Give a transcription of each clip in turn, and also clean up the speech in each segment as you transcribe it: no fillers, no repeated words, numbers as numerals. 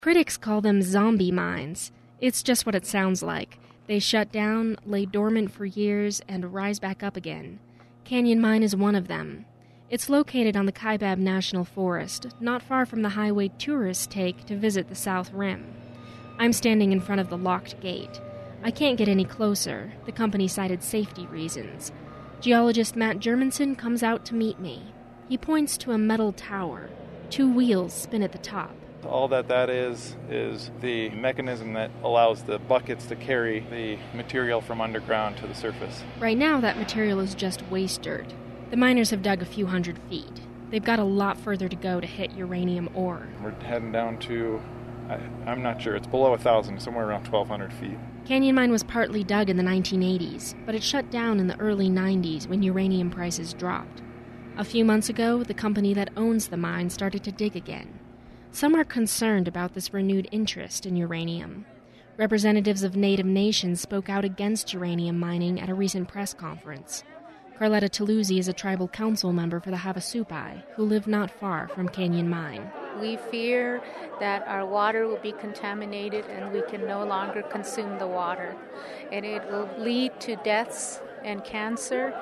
Critics call them zombie mines. It's just what it sounds like. They shut down, lay dormant for years, and rise back up again. Canyon Mine is one of them. It's located on the Kaibab National Forest, not far from the highway tourists take to visit the South Rim. I'm standing in front of the locked gate. I can't get any closer. The company cited safety reasons. Geologist Matt Germanson comes out to meet me. He points to a metal tower. 2 wheels spin at the top. All that is the mechanism that allows the buckets to carry the material from underground to the surface. Right now, that material is just waste dirt. The miners have dug a few hundred feet. They've got a lot further to go to hit uranium ore. We're heading down to, I'm not sure, it's below 1,000, somewhere around 1,200 feet. Canyon Mine was partly dug in the 1980s, but it shut down in the early 90s when uranium prices dropped. A few months ago, the company that owns the mine started to dig again. Some are concerned about this renewed interest in uranium. Representatives of Native nations spoke out against uranium mining at a recent press conference. Carletta Taluzzi is a tribal council member for the Havasupai, who live not far from Canyon Mine. We fear that our water will be contaminated and we can no longer consume the water. And it will lead to deaths and cancer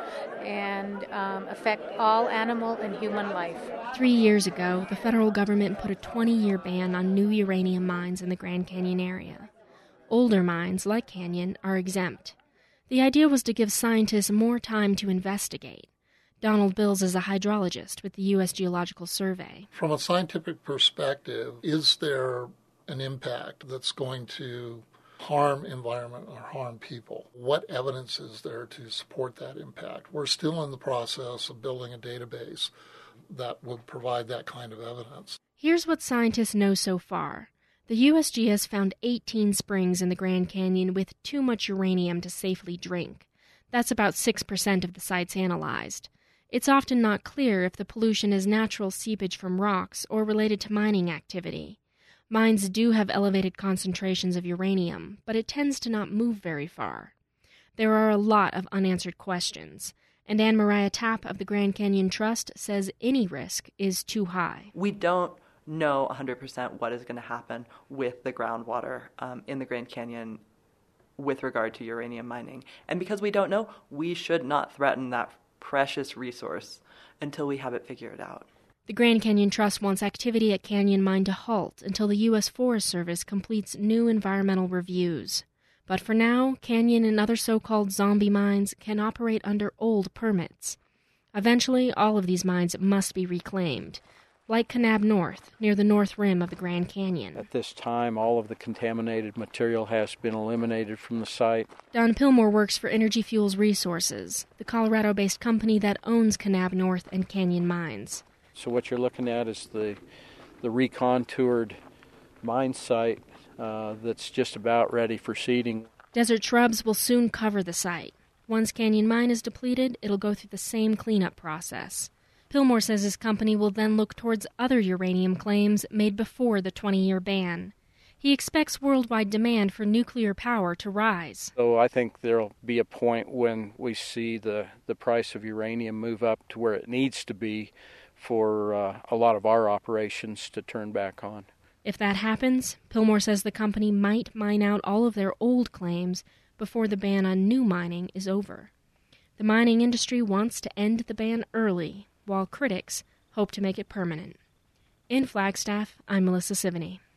and affect all animal and human life. 3 years ago, the federal government put a 20-year ban on new uranium mines in the Grand Canyon area. Older mines, like Canyon, are exempt. The idea was to give scientists more time to investigate. Donald Bills is a hydrologist with the U.S. Geological Survey. From a scientific perspective, is there an impact that's going to harm environment or harm people? What evidence is there to support that impact? We're still in the process of building a database that would provide that kind of evidence. Here's what scientists know so far. The USGS found 18 springs in the Grand Canyon with too much uranium to safely drink. That's about 6% of the sites analyzed. It's often not clear if the pollution is natural seepage from rocks or related to mining activity. Mines do have elevated concentrations of uranium, but it tends to not move very far. There are a lot of unanswered questions, and Anne Mariah Tapp of the Grand Canyon Trust says any risk is too high. We don't know 100% what is going to happen with the groundwater in the Grand Canyon with regard to uranium mining. And because we don't know, we should not threaten that precious resource until we have it figured out. The Grand Canyon Trust wants activity at Canyon Mine to halt until the U.S. Forest Service completes new environmental reviews. But for now, Canyon and other so-called zombie mines can operate under old permits. Eventually, all of these mines must be reclaimed, like Kanab North, near the north rim of the Grand Canyon. At this time, all of the contaminated material has been eliminated from the site. Don Pillmore works for Energy Fuels Resources, the Colorado-based company that owns Kanab North and Canyon Mines. So what you're looking at is the recontoured mine site that's just about ready for seeding. Desert shrubs will soon cover the site. Once Canyon Mine is depleted, it'll go through the same cleanup process. Pillmore says his company will then look towards other uranium claims made before the 20-year ban. He expects worldwide demand for nuclear power to rise. So I think there'll be a point when we see the price of uranium move up to where it needs to be for a lot of our operations to turn back on. If that happens, Pillmore says the company might mine out all of their old claims before the ban on new mining is over. The mining industry wants to end the ban early, while critics hope to make it permanent. In Flagstaff, I'm Melissa Sivany.